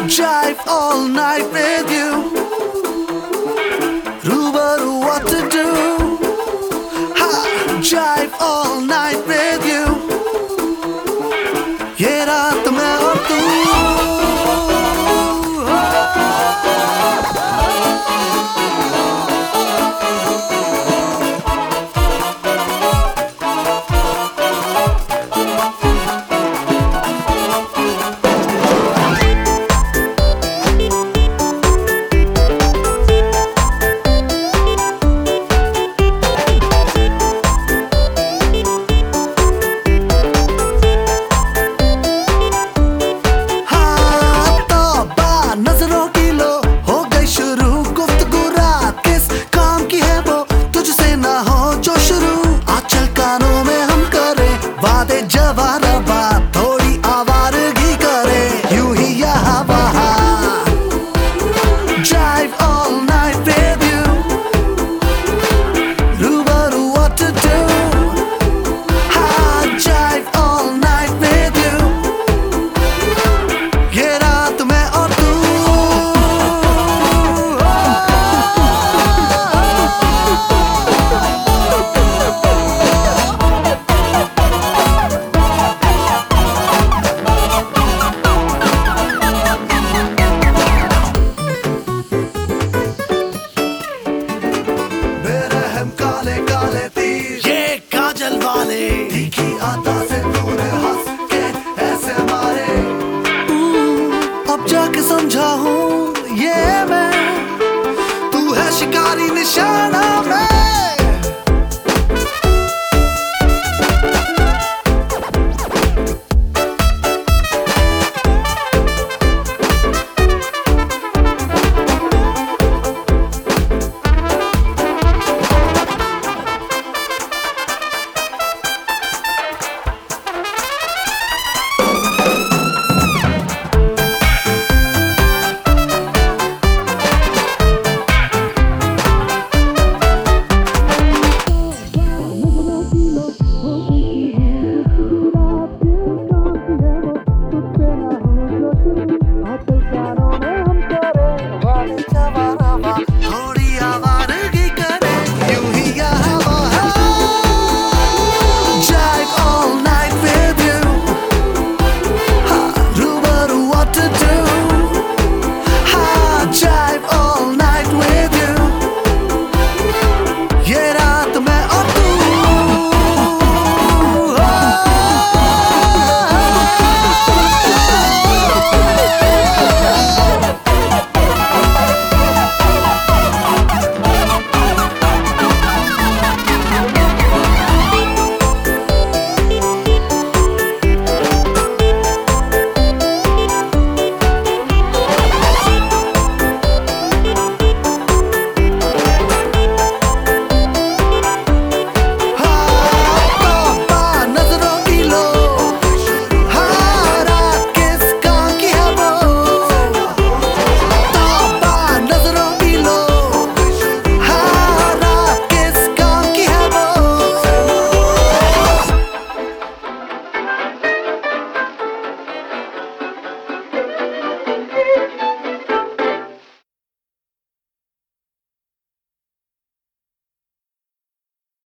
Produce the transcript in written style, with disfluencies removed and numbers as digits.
Drive all night with you. Rubaru, what to do? Ha! Drive all night with you. ये रात मैं और तू. काले काले तीर ये काजल वाले तीखी आता से तूने हंस के ऐसे मारे. अब जाके समझा हूँ ये मैं, तू है शिकारी निशाना.